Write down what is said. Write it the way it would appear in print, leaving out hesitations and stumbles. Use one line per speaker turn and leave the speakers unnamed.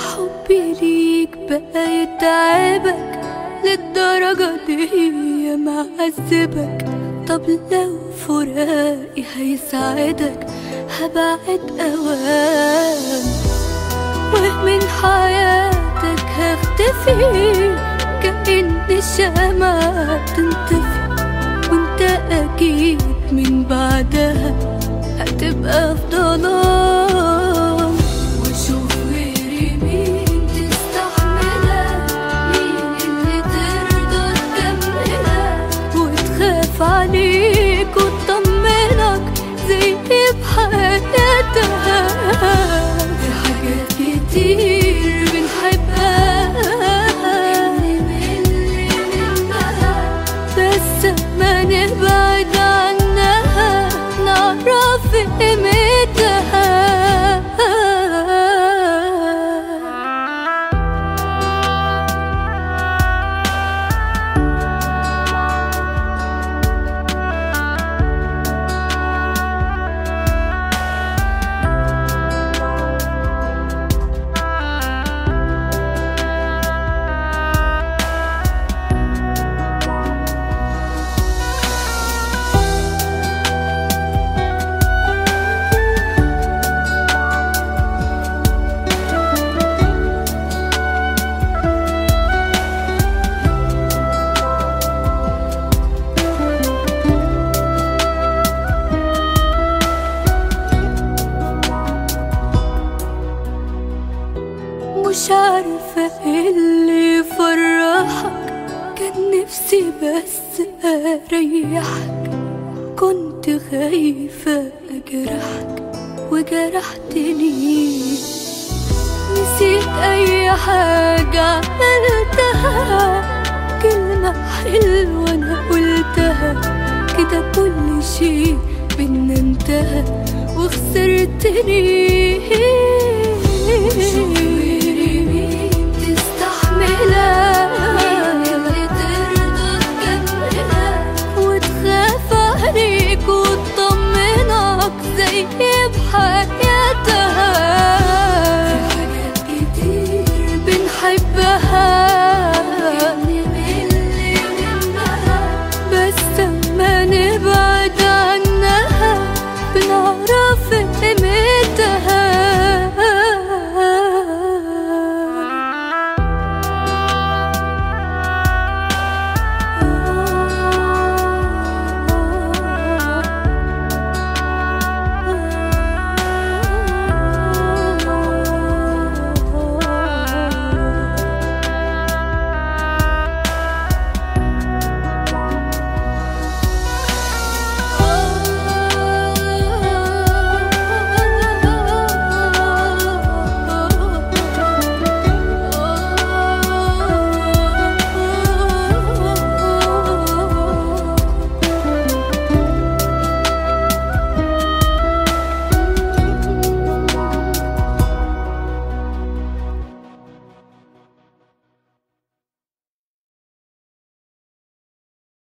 حبي ليك بقى يتعبك للدرجة دي معذبك؟ طب لو فراقي هيساعدك هبعد أوام ومن حياتك هختفي كأن الشمعة بتنطفي، وانت أكيد من بعدها هتبقى في ظلام. وشوف غيري مين تستحملها، مين اللي ترضى تكملها وتخاف عليك وتطمنك زي بحياتها. في حاجات كتير بنحبها بس ما نبعد عنها نعرف قيمتها. مش عارفة ايه اللي يفرحك، كان نفسي بس اريحك، كنت خايفة اجرحك وجرحتني. نسيت اي حاجة عملتها، كلمة حلوة انا قلتها، كده كل شيء بينا انتهى وخسرتني.